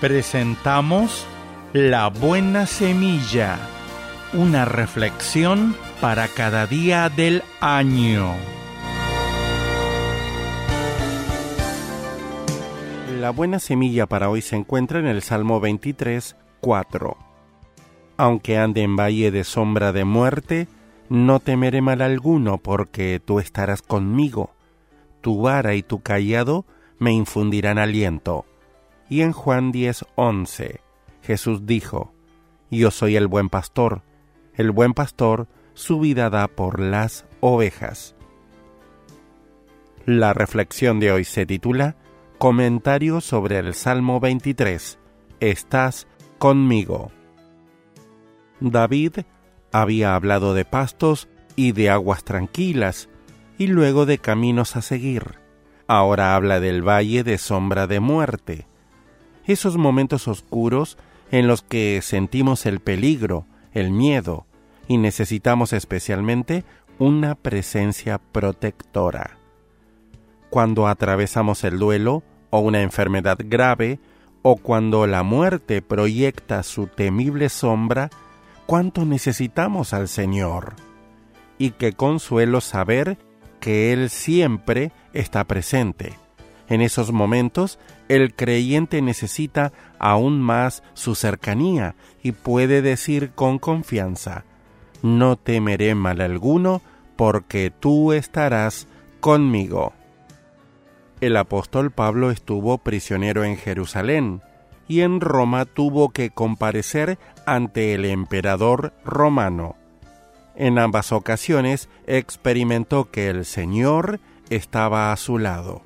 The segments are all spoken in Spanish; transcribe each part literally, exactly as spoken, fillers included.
presentamos La Buena Semilla, una reflexión para cada día del año. La buena semilla para hoy se encuentra en el Salmo veintitrés, cuatro. Aunque ande en valle de sombra de muerte, no temeré mal alguno, porque tú estarás conmigo. Tu vara y tu cayado me infundirán aliento. Y en Juan diez, once, Jesús dijo: Yo soy el buen pastor. El buen pastor su vida da por las ovejas. La reflexión de hoy se titula Comentario sobre el Salmo veintitrés. Estás conmigo. David había hablado de pastos y de aguas tranquilas, y luego de caminos a seguir. Ahora habla del valle de sombra de muerte. Esos momentos oscuros en los que sentimos el peligro, el miedo, y necesitamos especialmente una presencia protectora. Cuando atravesamos el duelo o una enfermedad grave, o cuando la muerte proyecta su temible sombra, ¿cuánto necesitamos al Señor? Y qué consuelo saber que Él siempre está presente. En esos momentos, el creyente necesita aún más su cercanía y puede decir con confianza: No temeré mal alguno, porque tú estarás conmigo. El apóstol Pablo estuvo prisionero en Jerusalén y en Roma tuvo que comparecer ante el emperador romano. En ambas ocasiones experimentó que el Señor estaba a su lado.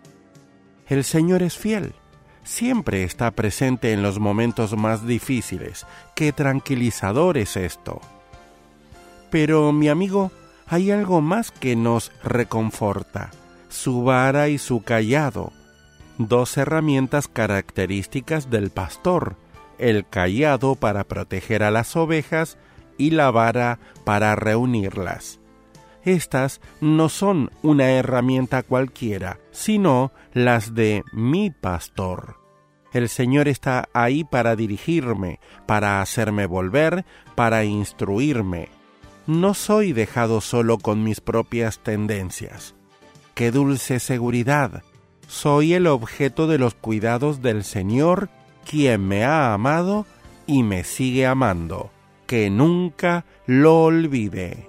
El Señor es fiel, siempre está presente en los momentos más difíciles. ¡Qué tranquilizador es esto! Pero, mi amigo, hay algo más que nos reconforta: su vara y su cayado, dos herramientas características del pastor, el cayado para proteger a las ovejas y la vara para reunirlas. Estas no son una herramienta cualquiera, sino las de mi pastor. El Señor está ahí para dirigirme, para hacerme volver, para instruirme. No soy dejado solo con mis propias tendencias. ¡Qué dulce seguridad! Soy el objeto de los cuidados del Señor, quien me ha amado y me sigue amando. Que nunca lo olvide.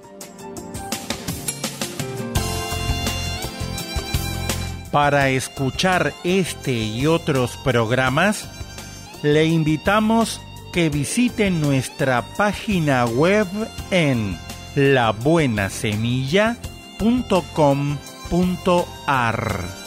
Para escuchar este y otros programas, le invitamos que visite nuestra página web en la buena semilla punto com punto a r.